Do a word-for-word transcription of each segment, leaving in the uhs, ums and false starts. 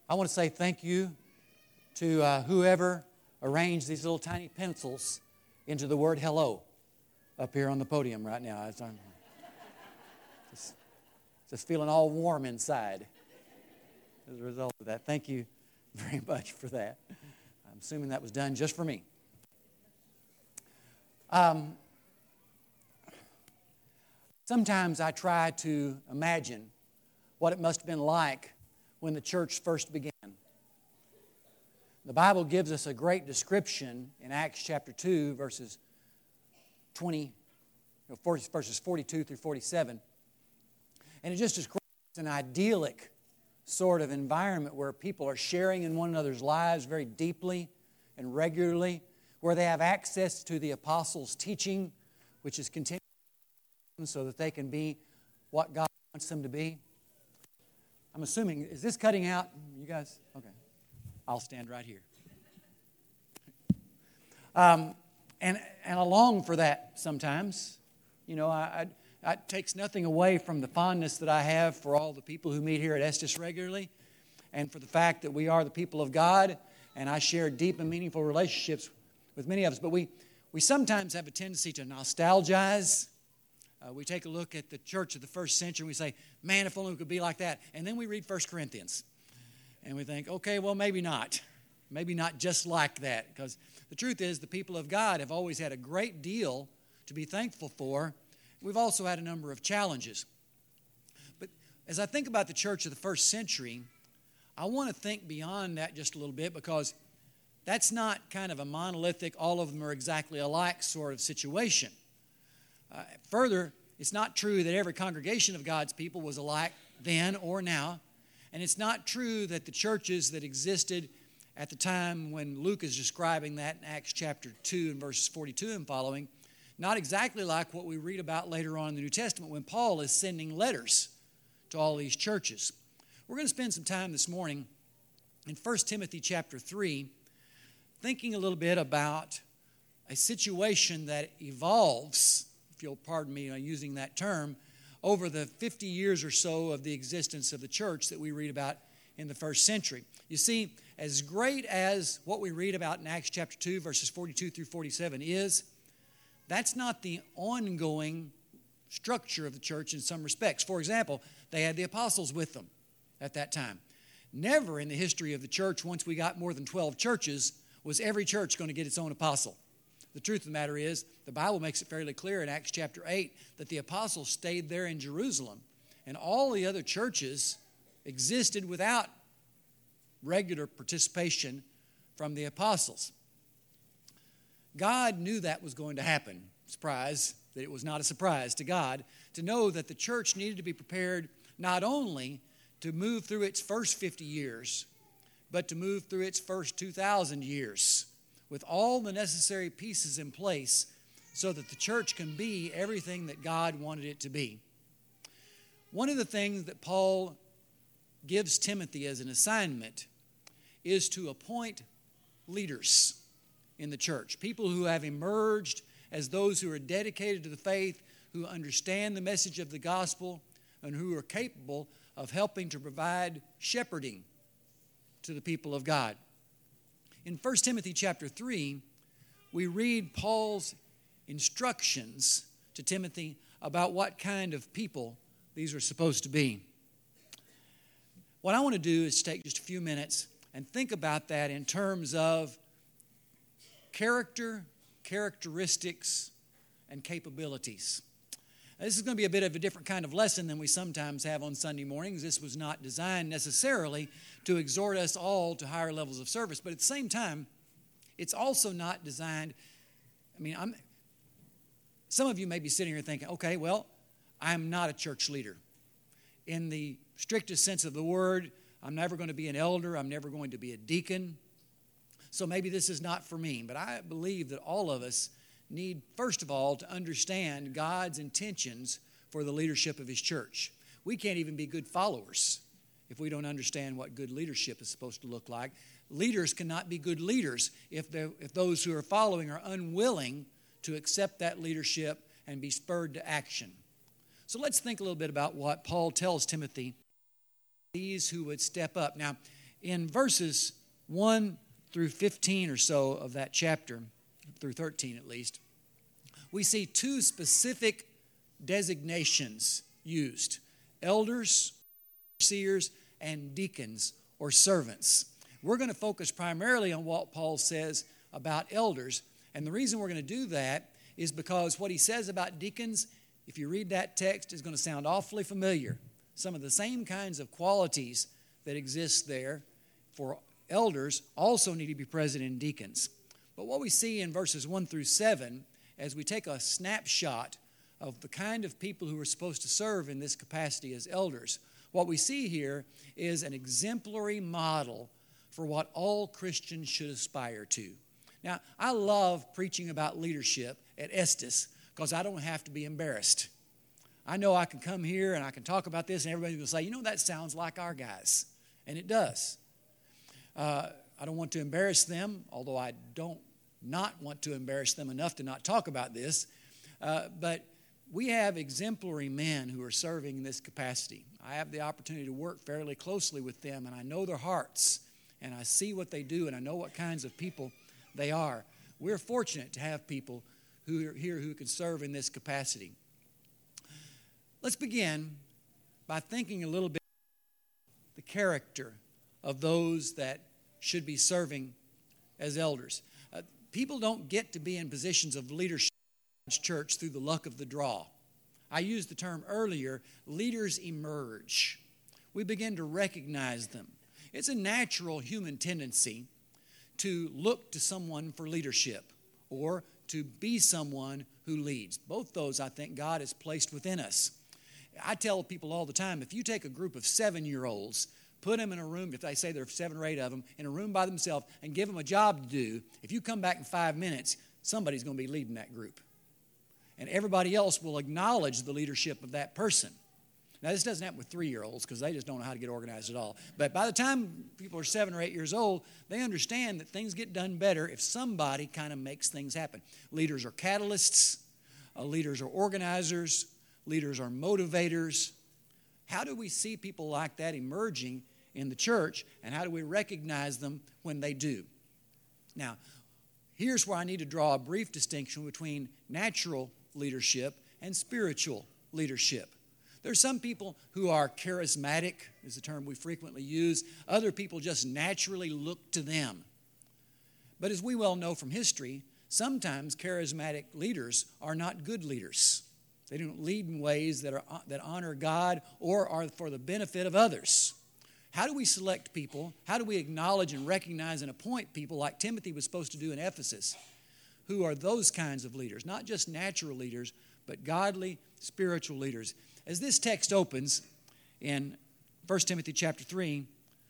I want to say thank you to uh, whoever arranged these little tiny pencils into the word hello up here on the podium right now. As I'm just, just feeling all warm inside as a result of that. Thank you very much for that. I'm assuming that was done just for me. Um, sometimes I try to imagine what it must have been like when the church first began. The Bible gives us a great description in Acts chapter two, verses twenty, verses forty-two through forty-seven. And it just describes an idyllic sort of environment where people are sharing in one another's lives very deeply and regularly, where they have access to the apostles' teaching, which is continuing so that they can be what God wants them to be. I'm assuming, is this cutting out? You guys? Okay. I'll stand right here. Um, and, and I long for that sometimes. You know, I, I, it takes nothing away from the fondness that I have for all the people who meet here at Estes regularly, and for the fact that we are the people of God, and I share deep and meaningful relationships with many of us. But we, we sometimes have a tendency to nostalgize. Uh, we take a look at the church of the first century and we say, man, if only we could be like that. And then we read First Corinthians. And we think, okay, well, maybe not. Maybe not just like that. Because the truth is, the people of God have always had a great deal to be thankful for. We've also had a number of challenges. But as I think about the church of the first century, I want to think beyond that just a little bit, because that's not kind of a monolithic, all of them are exactly alike sort of situation. Uh, further, it's not true that every congregation of God's people was alike then or now. And it's not true that the churches that existed at the time when Luke is describing that in Acts chapter two and verses forty-two and following, not exactly like what we read about later on in the New Testament when Paul is sending letters to all these churches. We're going to spend some time this morning in First Timothy chapter three thinking a little bit about a situation that evolves, if you'll pardon me on using that term, over the fifty years or so of the existence of the church that we read about in the first century. You see, as great as what we read about in Acts chapter two, verses forty-two through forty-seven is, that's not the ongoing structure of the church in some respects. For example, they had the apostles with them at that time. Never in the history of the church, once we got more than twelve churches, was every church going to get its own apostle. The truth of the matter is, the Bible makes it fairly clear in Acts chapter eight that the apostles stayed there in Jerusalem, and all the other churches existed without regular participation from the apostles. God knew that was going to happen. Surprise, that it was not a surprise to God to know that the church needed to be prepared not only to move through its first fifty years, but to move through its first two thousand years with all the necessary pieces in place so that the church can be everything that God wanted it to be. One of the things that Paul gives Timothy as an assignment is to appoint leaders in the church, people who have emerged as those who are dedicated to the faith, who understand the message of the gospel, and who are capable of helping to provide shepherding to the people of God. In First Timothy chapter three, we read Paul's instructions to Timothy about what kind of people these are supposed to be. What I want to do is take just a few minutes and think about that in terms of character, characteristics, and capabilities. Now, this is going to be a bit of a different kind of lesson than we sometimes have on Sunday mornings. This was not designed necessarily to exhort us all to higher levels of service, but at the same time, it's also not designed, I mean, I'm, some of you may be sitting here thinking, okay, well, I'm not a church leader. In the strictest sense of the word, I'm never going to be an elder. I'm never going to be a deacon. So maybe this is not for me. But I believe that all of us need, first of all, to understand God's intentions for the leadership of His church. We can't even be good followers if we don't understand what good leadership is supposed to look like. Leaders cannot be good leaders if, if those who are following are unwilling to accept that leadership and be spurred to action. So let's think a little bit about what Paul tells Timothy, these who would step up. Now, in verses one through fifteen or so of that chapter, through thirteen at least, we see two specific designations used: elders, overseers, and deacons or servants. We're going to focus primarily on what Paul says about elders, and the reason we're going to do that is because what he says about deacons, if you read that text, is going to sound awfully familiar. Some of the same kinds of qualities that exist there for elders also need to be present in deacons. But what we see in verses one through seven, as we take a snapshot of the kind of people who are supposed to serve in this capacity as elders, what we see here is an exemplary model for what all Christians should aspire to. Now, I love preaching about leadership at Estes because I don't have to be embarrassed. I know I can come here and I can talk about this and everybody's going to say, you know, that sounds like our guys. And it does. Uh, I don't want to embarrass them, although I don't not want to embarrass them enough to not talk about this. Uh, but we have exemplary men who are serving in this capacity. I have the opportunity to work fairly closely with them, and I know their hearts, and I see what they do, and I know what kinds of people they are. We're fortunate to have people who are here who can serve in this capacity. Let's begin by thinking a little bit about the character of those that should be serving as elders. Uh, people don't get to be in positions of leadership in God's church through the luck of the draw. I used the term earlier, leaders emerge. We begin to recognize them. It's a natural human tendency to look to someone for leadership or to be someone who leads. Both those, I think, God has placed within us. I tell people all the time, if you take a group of seven-year-olds, put them in a room, if they say there are seven or eight of them, in a room by themselves and give them a job to do, if you come back in five minutes, somebody's going to be leading that group. And everybody else will acknowledge the leadership of that person. Now, this doesn't happen with three-year-olds because they just don't know how to get organized at all. But by the time people are seven or eight years old, they understand that things get done better if somebody kind of makes things happen. Leaders are catalysts. Uh, leaders are organizers. Leaders are motivators. How do we see people like that emerging in the church, and how do we recognize them when they do? Now, here's where I need to draw a brief distinction between natural leadership and spiritual leadership. There's some people who are charismatic, is a term we frequently use. Other people just naturally look to them. But as we well know from history, sometimes charismatic leaders are not good leaders. They don't lead in ways that are that honor God or are for the benefit of others. How do we select people? How do we acknowledge and recognize and appoint people like Timothy was supposed to do in Ephesus, who are those kinds of leaders, not just natural leaders, but godly, spiritual leaders? As this text opens in First Timothy chapter three,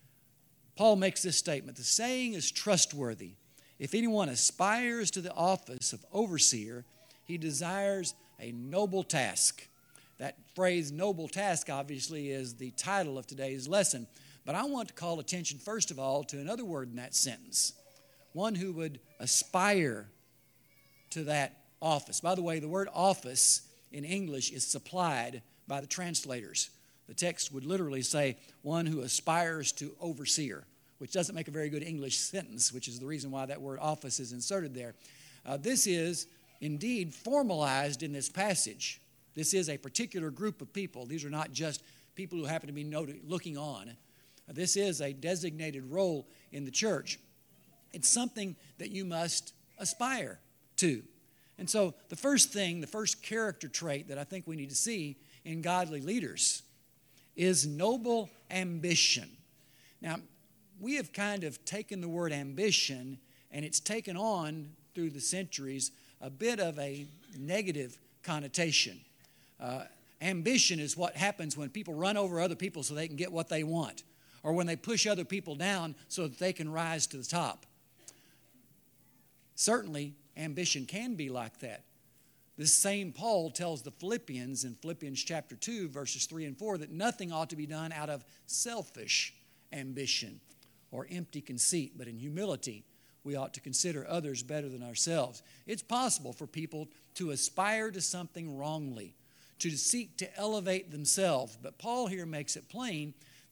Paul makes this statement: the saying is trustworthy. If anyone aspires to the office of overseer, he desires a noble task. That phrase, noble task, obviously is the title of today's lesson. But I want to call attention, first of all, to another word in that sentence. One who would aspire to that office. By the way, the word office in English is supplied by the translators. The text would literally say, one who aspires to overseer, which doesn't make a very good English sentence, which is the reason why that word office is inserted there. Uh, this is indeed formalized in this passage. This is a particular group of people. These are not just people who happen to be noted, looking on. This is a designated role in the church. It's something that you must aspire to. And so the first thing, the first character trait that I think we need to see in godly leaders is noble ambition. Now, we have kind of taken the word ambition, and it's taken on through the centuries a bit of a negative connotation. Uh, ambition is what happens when people run over other people so they can get what they want, or when they push other people down so that they can rise to the top. Certainly, ambition can be like that. This same Paul tells the Philippians in Philippians chapter two, verses three and four, that nothing ought to be done out of selfish ambition or empty conceit, but in humility we ought to consider others better than ourselves. It's possible for people to aspire to something wrongly, to seek to elevate themselves. But Paul here makes it plain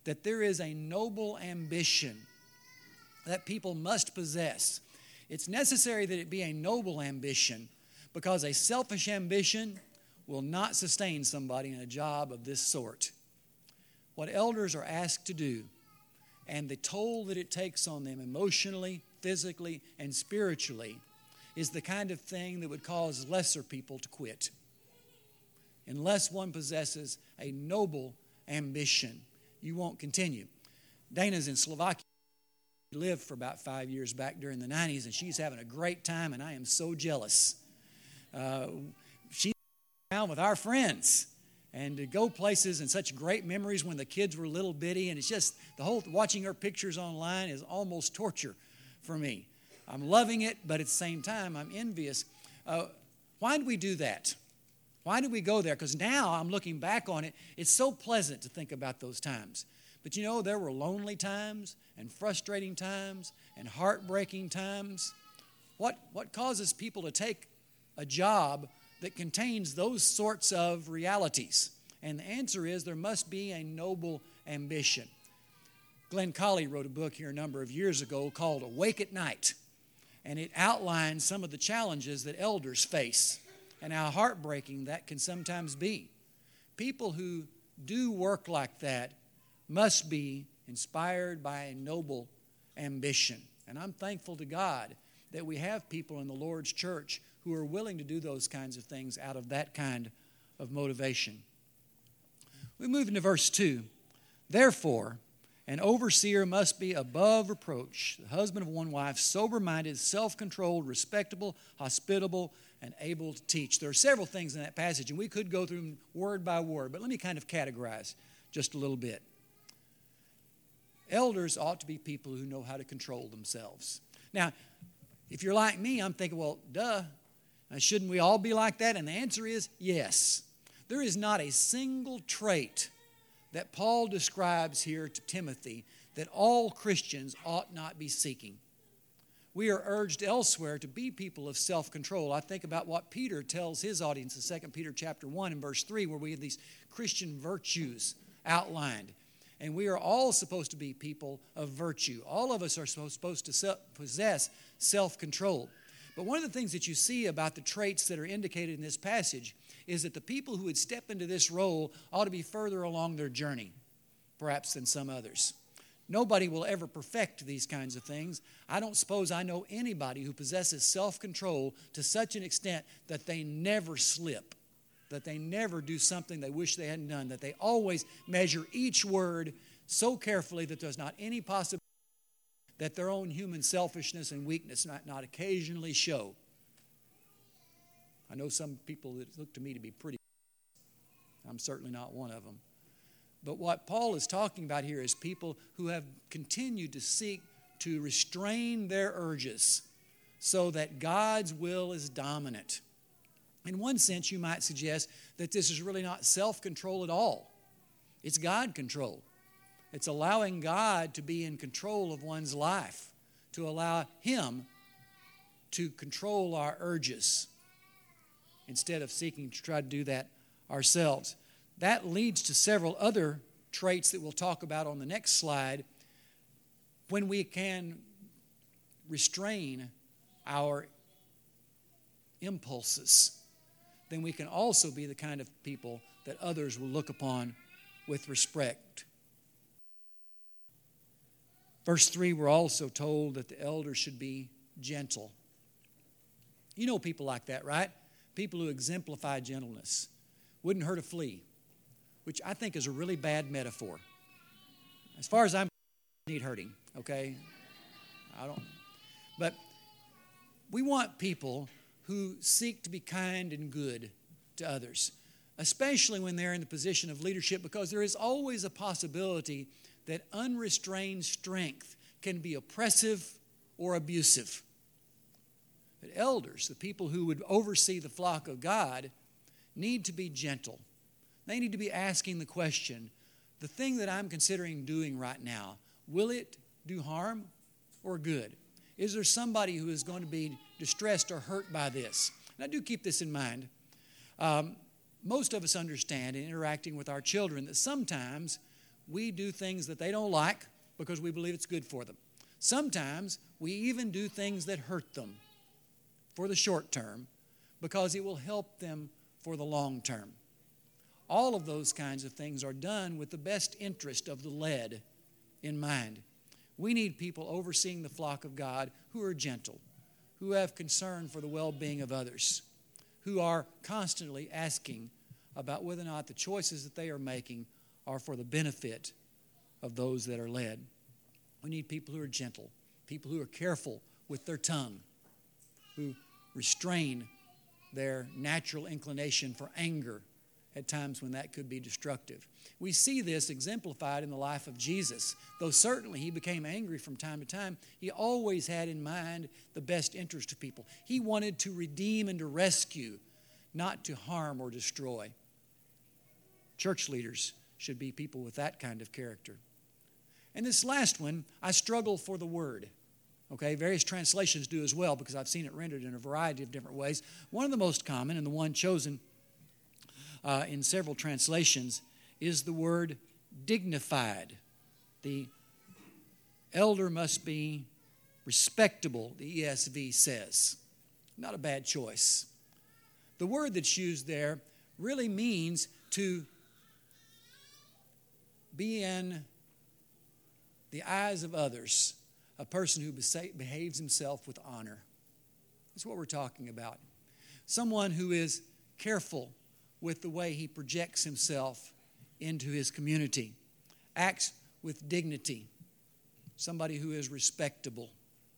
that there is a noble ambition that people must possess. It's necessary that it be a noble ambition, because a selfish ambition will not sustain somebody in a job of this sort. What elders are asked to do, and the toll that it takes on them emotionally, physically, and spiritually, is the kind of thing that would cause lesser people to quit. Unless one possesses a noble ambition, you won't continue. Dana's in Slovakia. She lived for about five years back during the nineties, and she's having a great time, and I am so jealous. Uh, she's around with our friends, and to go places and such great memories when the kids were little bitty, and it's just, the whole, watching her pictures online is almost torture for me. I'm loving it, but at the same time, I'm envious. Uh, why do we do that? Why did we go there? Because now I'm looking back on it, it's so pleasant to think about those times. But you know, there were lonely times and frustrating times and heartbreaking times. What, what causes people to take a job that contains those sorts of realities? And the answer is there must be a noble ambition. Glenn Colley wrote a book here a number of years ago called Awake at Night. And it outlines some of the challenges that elders face and how heartbreaking that can sometimes be. People who do work like that must be inspired by a noble ambition. And I'm thankful to God that we have people in the Lord's church who are willing to do those kinds of things out of that kind of motivation. We move into verse two. Therefore, an overseer must be above reproach, the husband of one wife, sober-minded, self-controlled, respectable, hospitable, and able to teach. There are several things in that passage, and we could go through them word by word, but let me kind of categorize just a little bit. Elders ought to be people who know how to control themselves. Now, if you're like me, I'm thinking, well, duh, shouldn't we all be like that? And the answer is yes. There is not a single trait that Paul describes here to Timothy that all Christians ought not be seeking. We are urged elsewhere to be people of self-control. I think about what Peter tells his audience in Second Peter chapter one and verse three, where we have these Christian virtues outlined. And we are all supposed to be people of virtue. All of us are supposed to possess self-control. But one of the things that you see about the traits that are indicated in this passage is that the people who would step into this role ought to be further along their journey, perhaps, than some others. Nobody will ever perfect these kinds of things. I don't suppose I know anybody who possesses self-control to such an extent that they never slip, that they never do something they wish they hadn't done, that they always measure each word so carefully that there's not any possibility that their own human selfishness and weakness might not occasionally show. I know some people that look to me to be pretty. I'm certainly not one of them. But what Paul is talking about here is people who have continued to seek to restrain their urges so that God's will is dominant. In one sense, you might suggest that this is really not self-control at all. It's God control. It's allowing God to be in control of one's life, to allow Him to control our urges instead of seeking to try to do that ourselves. That leads to several other traits that we'll talk about on the next slide. When we can restrain our impulses, then we can also be the kind of people that others will look upon with respect. Verse three, we're also told that the elders should be gentle. You know people like that, right? People who exemplify gentleness. Wouldn't hurt a flea, which I think is a really bad metaphor. As far as I'm concerned, need hurting, okay? I don't. But we want people who seek to be kind and good to others, especially when they're in the position of leadership, because there is always a possibility that unrestrained strength can be oppressive or abusive. But elders, the people who would oversee the flock of God, need to be gentle. They need to be asking the question, the thing that I'm considering doing right now, will it do harm or good? Is there somebody who is going to be distressed or hurt by this? And I do keep this in mind. Um, most of us understand in interacting with our children that sometimes we do things that they don't like because we believe it's good for them. Sometimes we even do things that hurt them for the short term because it will help them for the long term. All of those kinds of things are done with the best interest of the led in mind. We need people overseeing the flock of God who are gentle, who have concern for the well-being of others, who are constantly asking about whether or not the choices that they are making are for the benefit of those that are led. We need people who are gentle, people who are careful with their tongue, who restrain their natural inclination for anger at times when that could be destructive. We see this exemplified in the life of Jesus. Though certainly he became angry from time to time, he always had in mind the best interest of people. He wanted to redeem and to rescue, not to harm or destroy. Church leaders should be people with that kind of character. And this last one, I struggle for the word. Okay, various translations do as well because I've seen it rendered in a variety of different ways. One of the most common and the one chosen uh, in several translations is the word dignified. The elder must be respectable, the E S V says. Not a bad choice. The word that's used there really means to be in the eyes of others, a person who behaves himself with honor. That's what we're talking about. Someone who is careful with the way he projects himself into his community, acts with dignity, somebody who is respectable.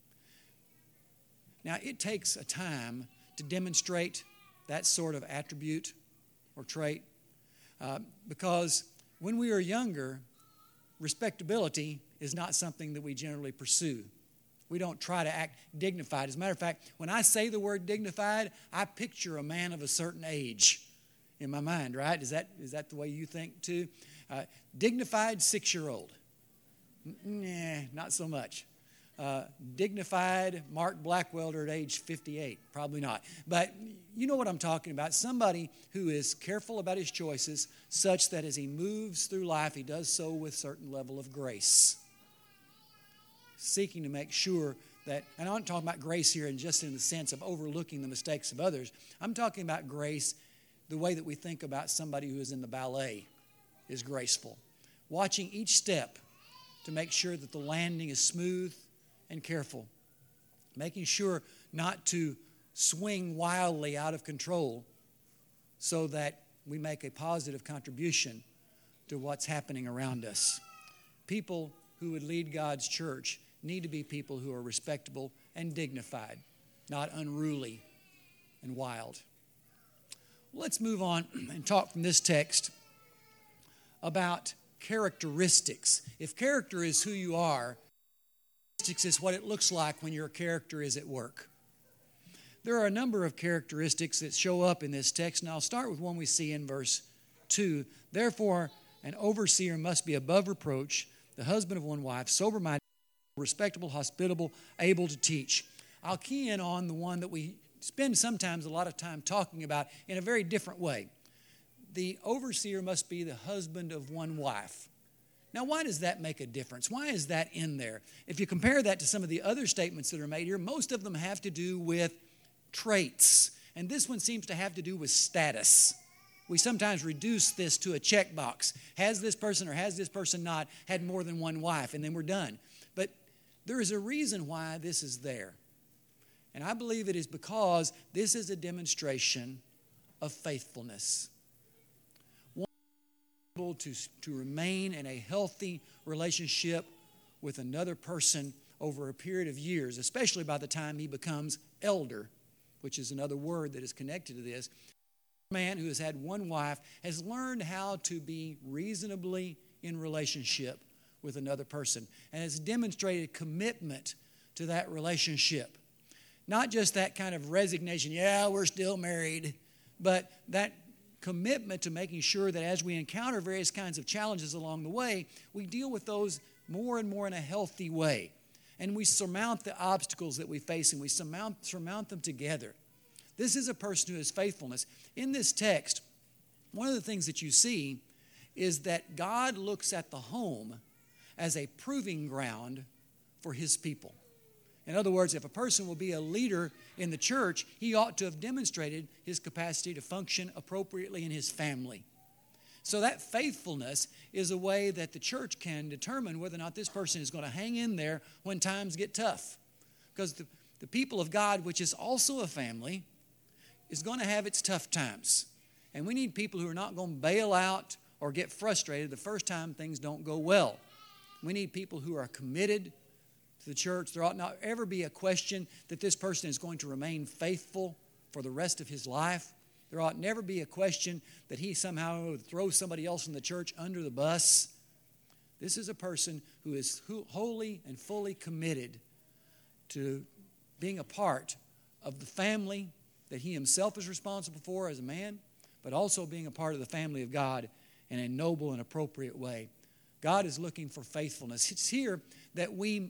Now, it takes a time to demonstrate that sort of attribute or trait uh, because when we are younger, respectability is not something that we generally pursue. We don't try to act dignified. As a matter of fact, when I say the word dignified, I picture a man of a certain age in my mind, right? Is that is that the way you think too? Uh, dignified six-year-old. Nah, not so much. Uh, dignified Mark Blackwelder at age fifty-eight, probably not. But you know what I'm talking about. Somebody who is careful about his choices such that as he moves through life, he does so with a certain level of grace. Seeking to make sure that, and I'm not talking about grace here in just in the sense of overlooking the mistakes of others. I'm talking about grace the way that we think about somebody who is in the ballet is graceful. Watching each step to make sure that the landing is smooth and careful. Making sure not to swing wildly out of control so that we make a positive contribution to what's happening around us. People who would lead God's church need to be people who are respectable and dignified, not unruly and wild. Let's move on and talk from this text about characteristics. If character is who you are, characteristics is what it looks like when your character is at work. There are a number of characteristics that show up in this text, and I'll start with one we see in verse two. Therefore, an overseer must be above reproach, the husband of one wife, sober-minded, respectable, hospitable, able to teach. I'll key in on the one that we spend sometimes a lot of time talking about in a very different way. The overseer must be the husband of one wife. Now, why does that make a difference? Why is that in there? If you compare that to some of the other statements that are made here, most of them have to do with traits. And this one seems to have to do with status. We sometimes reduce this to a checkbox. Has this person or has this person not had more than one wife? And then we're done. But there is a reason why this is there. And I believe it is because this is a demonstration of faithfulness. One able to, to remain in a healthy relationship with another person over a period of years, especially by the time he becomes elder, which is another word that is connected to this. A man who has had one wife has learned how to be reasonably in relationship with another person and has demonstrated commitment to that relationship. Not just that kind of resignation, yeah, we're still married, but that commitment to making sure that as we encounter various kinds of challenges along the way, we deal with those more and more in a healthy way. And we surmount the obstacles that we face and we surmount, surmount them together. This is a person who has faithfulness. In this text, one of the things that you see is that God looks at the home as a proving ground for His people. In other words, if a person will be a leader in the church, he ought to have demonstrated his capacity to function appropriately in his family. So that faithfulness is a way that the church can determine whether or not this person is going to hang in there when times get tough. Because the, the people of God, which is also a family, is going to have its tough times. And we need people who are not going to bail out or get frustrated the first time things don't go well. We need people who are committed to the church. There ought not ever be a question that this person is going to remain faithful for the rest of his life. There ought never be a question that he somehow would throw somebody else in the church under the bus. This is a person who is wholly and fully committed to being a part of the family that he himself is responsible for as a man, but also being a part of the family of God in a noble and appropriate way. God is looking for faithfulness. It's here that we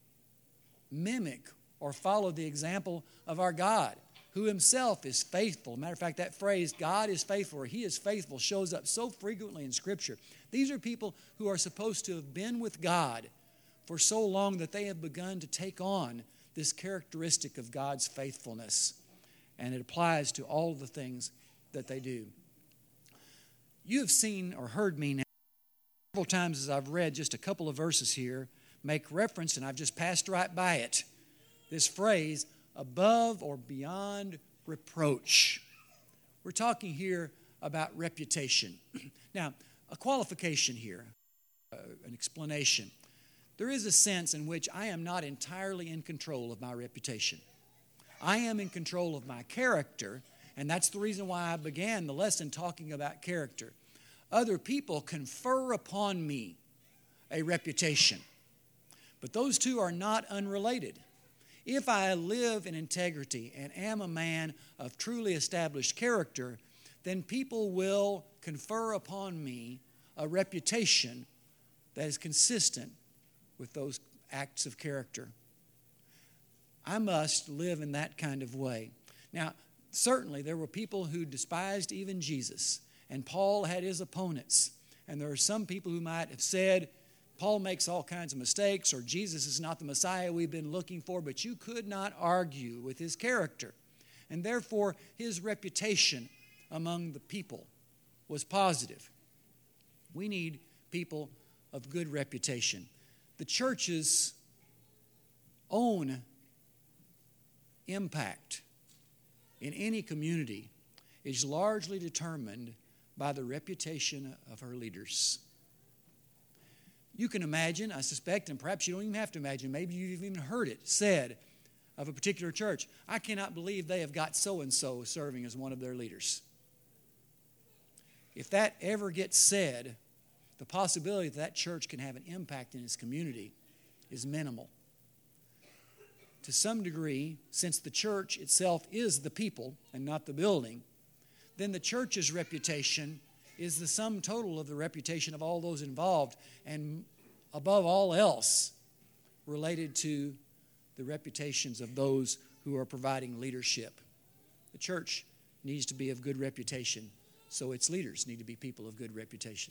mimic or follow the example of our God, who Himself is faithful. Matter of fact, that phrase, God is faithful, or He is faithful, shows up so frequently in Scripture. These are people who are supposed to have been with God for so long that they have begun to take on this characteristic of God's faithfulness. And it applies to all the things that they do. You have seen or heard me now several times as I've read just a couple of verses here make reference, and I've just passed right by it, this phrase, above or beyond reproach. We're talking here about reputation. Now, a qualification here, uh, an explanation. There is a sense in which I am not entirely in control of my reputation. I am in control of my character, and that's the reason why I began the lesson talking about character. Other people confer upon me a reputation, but those two are not unrelated. If I live in integrity and am a man of truly established character, then people will confer upon me a reputation that is consistent with those acts of character. I must live in that kind of way. Now, certainly there were people who despised even Jesus, and Paul had his opponents. And there are some people who might have said, Paul makes all kinds of mistakes, or Jesus is not the Messiah we've been looking for, but you could not argue with his character. And therefore, his reputation among the people was positive. We need people of good reputation. The church's own impact in any community is largely determined by the reputation of her leaders. You can imagine, I suspect, and perhaps you don't even have to imagine, maybe you've even heard it said of a particular church, I cannot believe they have got so-and-so serving as one of their leaders. If that ever gets said, the possibility that that church can have an impact in its community is minimal. To some degree, since the church itself is the people and not the building, then the church's reputation is the sum total of the reputation of all those involved, and above all else, related to the reputations of those who are providing leadership. The church needs to be of good reputation, so its leaders need to be people of good reputation.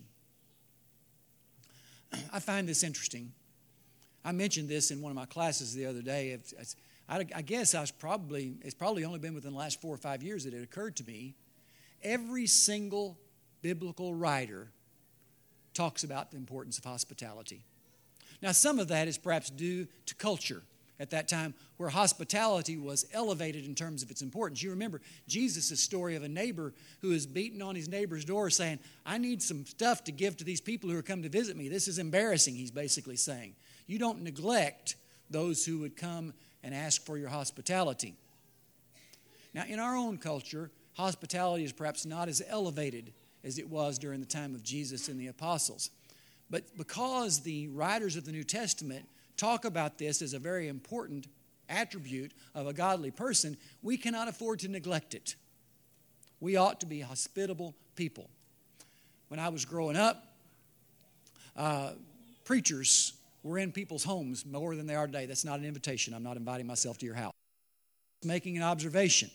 I find this interesting. I mentioned this in one of my classes the other day. It's, it's, I, I guess I was probably, it's probably only been within the last four or five years that it occurred to me. Every single biblical writer talks about the importance of hospitality. Now, some of that is perhaps due to culture at that time, where hospitality was elevated in terms of its importance. You remember Jesus' story of a neighbor who is beating on his neighbor's door saying, I need some stuff to give to these people who are come to visit me. This is embarrassing, he's basically saying. You don't neglect those who would come and ask for your hospitality. Now, in our own culture, hospitality is perhaps not as elevated as it was during the time of Jesus and the apostles. But because the writers of the New Testament talk about this as a very important attribute of a godly person, we cannot afford to neglect it. We ought to be hospitable people. When I was growing up, uh, preachers were in people's homes more than they are today. That's not an invitation. I'm not inviting myself to your house. Making an observation.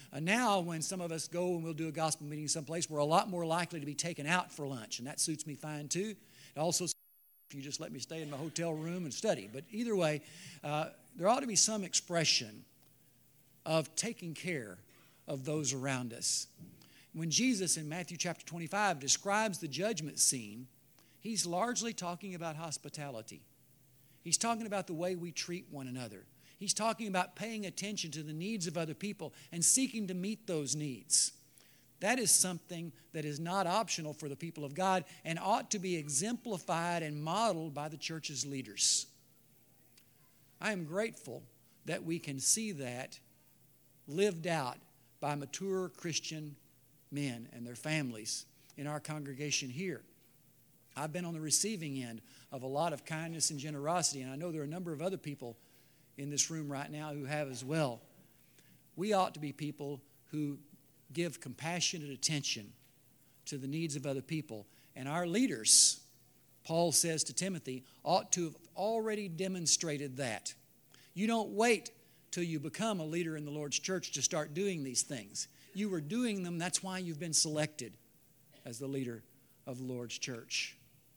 Uh, now, when some of us go and we'll do a gospel meeting someplace, we're a lot more likely to be taken out for lunch, and that suits me fine too. It also suits if you just let me stay in my hotel room and study. But either way, uh, there ought to be some expression of taking care of those around us. When Jesus in Matthew chapter twenty-five describes the judgment scene, he's largely talking about hospitality. He's talking about the way we treat one another. He's talking about paying attention to the needs of other people and seeking to meet those needs. That is something that is not optional for the people of God and ought to be exemplified and modeled by the church's leaders. I am grateful that we can see that lived out by mature Christian men and their families in our congregation here. I've been on the receiving end of a lot of kindness and generosity, and I know there are a number of other people in this room right now who have as well. We ought to be people who give compassionate attention to the needs of other people. And our leaders, Paul says to Timothy, ought to have already demonstrated that. You don't wait till you become a leader in the Lord's church to start doing these things. You were doing them, that's why you've been selected as the leader of the Lord's church.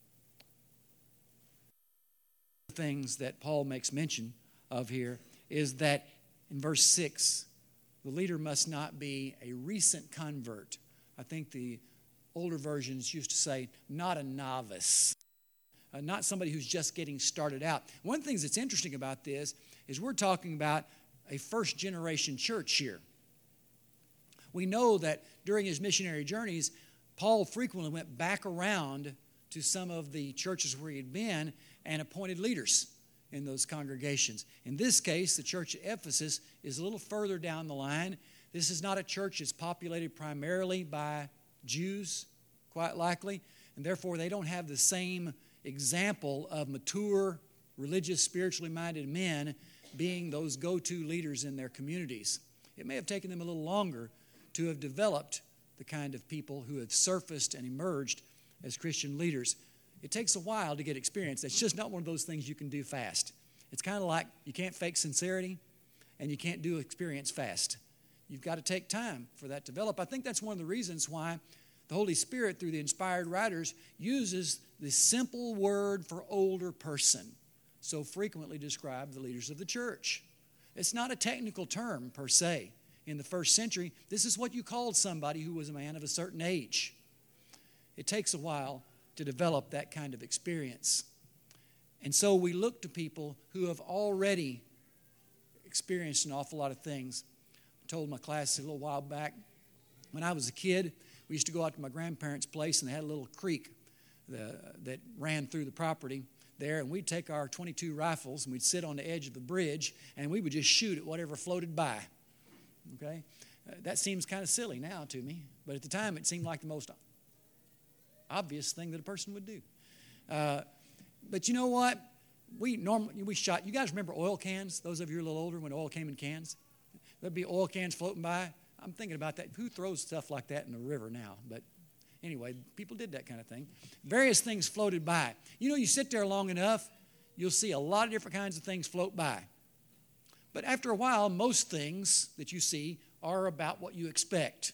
Things that Paul makes mention of here is that in verse six, the leader must not be a recent convert. I think the older versions used to say, not a novice, uh, not somebody who's just getting started out. One of the things that's interesting about this is we're talking about a first generation church here. We know that during his missionary journeys, Paul frequently went back around to some of the churches where he had been and appointed leaders in those congregations. In this case, the church at Ephesus is a little further down the line. This is not a church that's populated primarily by Jews, quite likely, and therefore they don't have the same example of mature, religious, spiritually minded men being those go-to leaders in their communities. It may have taken them a little longer to have developed the kind of people who have surfaced and emerged as Christian leaders. It takes a while to get experience. It's just not one of those things you can do fast. It's kind of like you can't fake sincerity and you can't do experience fast. You've got to take time for that to develop. I think that's one of the reasons why the Holy Spirit, through the inspired writers, uses the simple word for older person so frequently to describe the leaders of the church. It's not a technical term per se. In the first century, this is what you called somebody who was a man of a certain age. It takes a while to develop that kind of experience. And so we look to people who have already experienced an awful lot of things. I told my class a little while back, when I was a kid, we used to go out to my grandparents' place, and they had a little creek the, that ran through the property there, and we'd take our twenty-two rifles, and we'd sit on the edge of the bridge, and we would just shoot at whatever floated by. Okay? Uh, that seems kind of silly now to me, but at the time it seemed like the most obvious thing that a person would do. Uh, but you know what? We normally we shot. You guys remember oil cans? Those of you who are a little older, when oil came in cans, there'd be oil cans floating by. I'm thinking about that. Who throws stuff like that in the river now? But anyway, people did that kind of thing. Various things floated by. You know, you sit there long enough, you'll see a lot of different kinds of things float by. But after a while, most things that you see are about what you expect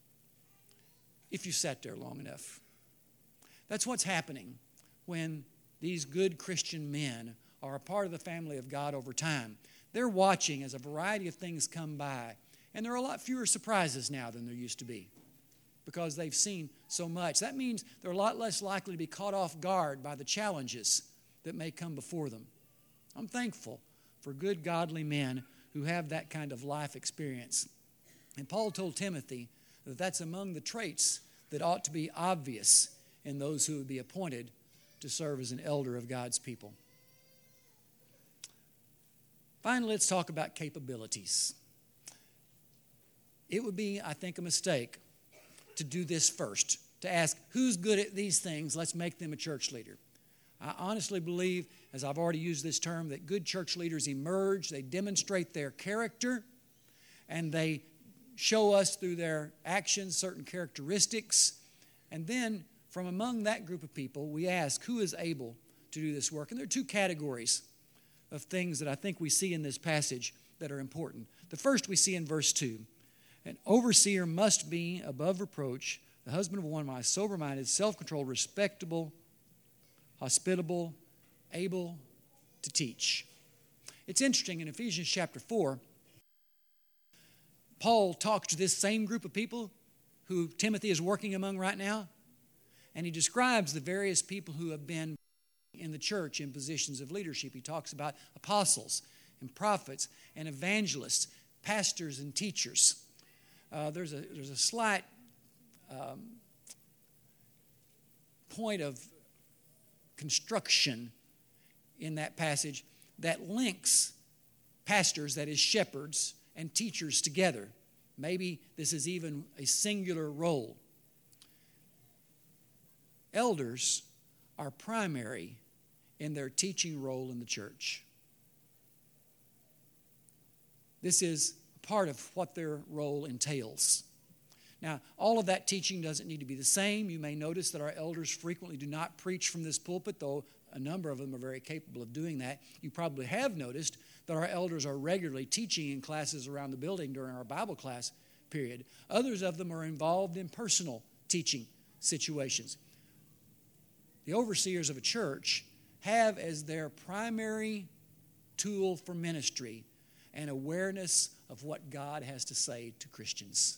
if you sat there long enough. That's what's happening when these good Christian men are a part of the family of God over time. They're watching as a variety of things come by. And there are a lot fewer surprises now than there used to be because they've seen so much. That means they're a lot less likely to be caught off guard by the challenges that may come before them. I'm thankful for good, godly men who have that kind of life experience. And Paul told Timothy that that's among the traits that ought to be obvious in those who would be appointed to serve as an elder of God's people. Finally, let's talk about capabilities. It would be, I think, a mistake to do this first, to ask, who's good at these things? Let's make them a church leader. I honestly believe, as I've already used this term, that good church leaders emerge, they demonstrate their character, and they show us through their actions certain characteristics. And then, from among that group of people, we ask, who is able to do this work? And there are two categories of things that I think we see in this passage that are important. The first we see in verse two. An overseer must be above reproach, the husband of one wife, sober-minded, self-controlled, respectable, hospitable, able to teach. It's interesting, in Ephesians chapter four, Paul talks to this same group of people who Timothy is working among right now, and he describes the various people who have been in the church in positions of leadership. He talks about apostles and prophets and evangelists, pastors and teachers. Uh, there's a there's a slight um, point of construction in that passage that links pastors, that is shepherds, and teachers together. Maybe this is even a singular role. Elders are primary in their teaching role in the church. This is part of what their role entails. Now, all of that teaching doesn't need to be the same. You may notice that our elders frequently do not preach from this pulpit, though a number of them are very capable of doing that. You probably have noticed that our elders are regularly teaching in classes around the building during our Bible class period. Others of them are involved in personal teaching situations. The overseers of a church have as their primary tool for ministry an awareness of what God has to say to Christians.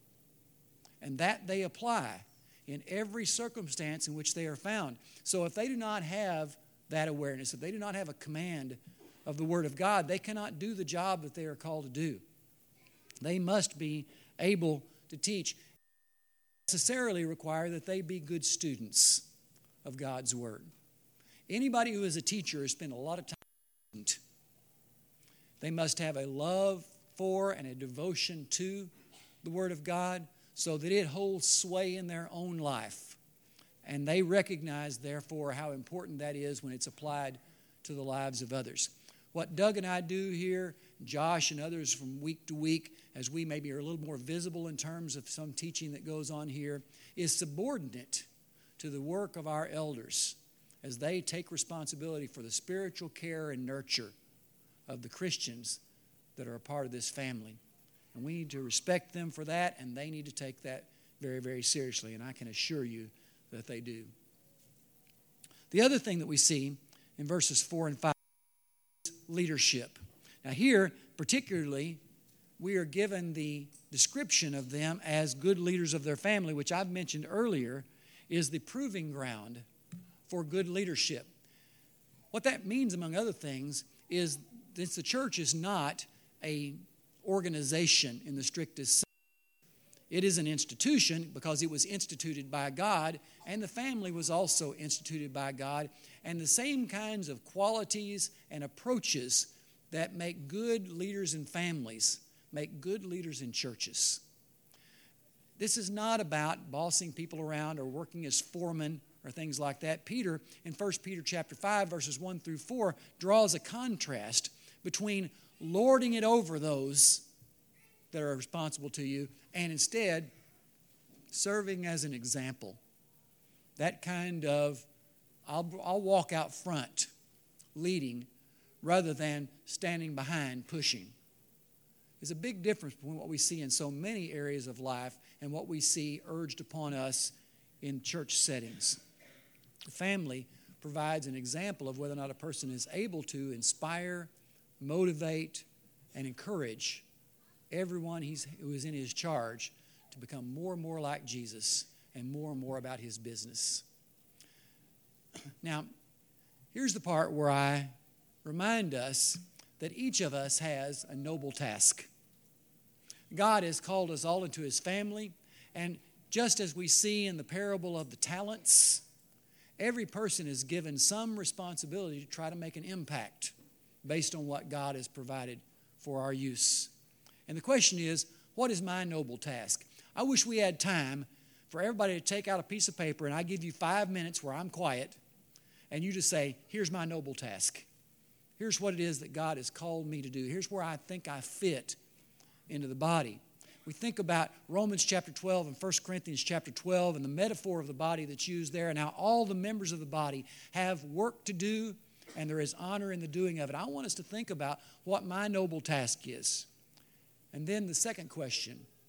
And that they apply in every circumstance in which they are found. So if they do not have that awareness, if they do not have a command of the Word of God, they cannot do the job that they are called to do. They must be able to teach. Necessarily require that they be good students of God's Word. Anybody who is a teacher has spent a lot of time. They must have a love for and a devotion to the Word of God so that it holds sway in their own life. And they recognize, therefore, how important that is when it's applied to the lives of others. What Doug and I do here, Josh and others from week to week, as we maybe are a little more visible in terms of some teaching that goes on here, is subordinate to the work of our elders as they take responsibility for the spiritual care and nurture of the Christians that are a part of this family. And we need to respect them for that, and they need to take that very, very seriously, and I can assure you that they do. The other thing that we see in verses four and five is leadership. Now here, particularly, we are given the description of them as good leaders of their family, which I've mentioned earlier is the proving ground for good leadership. What that means, among other things, is that the church is not an organization in the strictest sense. It is an institution because it was instituted by God, and the family was also instituted by God, and the same kinds of qualities and approaches that make good leaders in families make good leaders in churches. This is not about bossing people around or working as foremen or things like that. Peter, in First Peter chapter five, verses one through four, draws a contrast between lording it over those that are responsible to you and instead serving as an example. That kind of, I'll, I'll walk out front leading rather than standing behind pushing. There's a big difference between what we see in so many areas of life and what we see urged upon us in church settings. The family provides an example of whether or not a person is able to inspire, motivate, and encourage everyone he's, who is in his charge to become more and more like Jesus and more and more about his business. Now, here's the part where I remind us that each of us has a noble task. God has called us all into his family, and just as we see in the parable of the talents, every person is given some responsibility to try to make an impact based on what God has provided for our use. And the question is, what is my noble task? I wish we had time for everybody to take out a piece of paper, and I give you five minutes where I'm quiet, and you just say, here's my noble task. Here's what it is that God has called me to do. Here's where I think I fit into the body. We think about Romans chapter twelve and First Corinthians chapter twelve and the metaphor of the body that's used there and how all the members of the body have work to do and there is honor in the doing of it. I want us to think about what my noble task is. And then the second question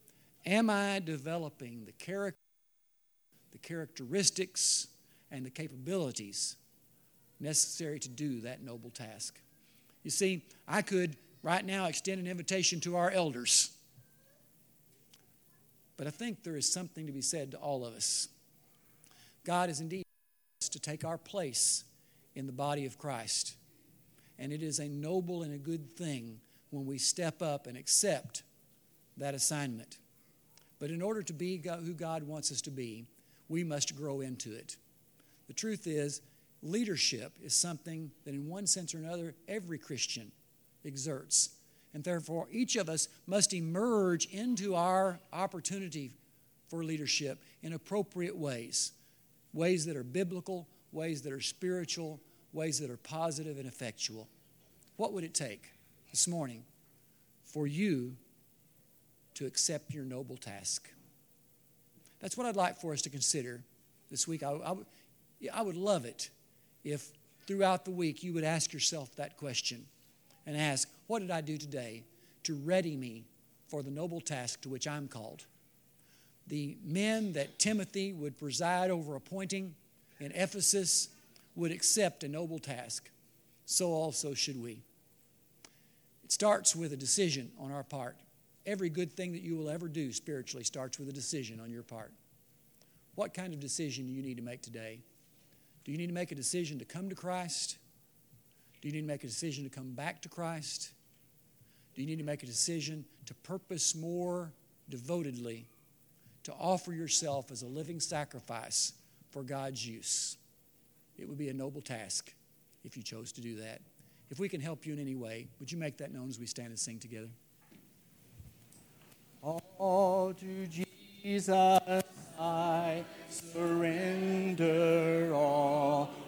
Am I developing the character, the characteristics, and the capabilities necessary to do that noble task? You see, I could right now extend an invitation to our elders, but I think there is something to be said to all of us. God is indeed to take our place in the body of Christ, and it is a noble and a good thing when we step up and accept that assignment. But in order to be who God wants us to be, we must grow into it. The truth is, leadership is something that in one sense or another, every Christian exerts. And therefore, each of us must emerge into our opportunity for leadership in appropriate ways. Ways that are biblical, ways that are spiritual, ways that are positive and effectual. What would it take this morning for you to accept your noble task? That's what I'd like for us to consider this week. I, I, I would love it if throughout the week you would ask yourself that question and ask, what did I do today to ready me for the noble task to which I'm called? The men that Timothy would preside over appointing in Ephesus would accept a noble task. So also should we. It starts with a decision on our part. Every good thing that you will ever do spiritually starts with a decision on your part. What kind of decision do you need to make today? Do you need to make a decision to come to Christ? Do you need to make a decision to come back to Christ? Do you need to make a decision to purpose more devotedly to offer yourself as a living sacrifice for God's use? It would be a noble task if you chose to do that. If we can help you in any way, would you make that known as we stand and sing together? All to Jesus I surrender all.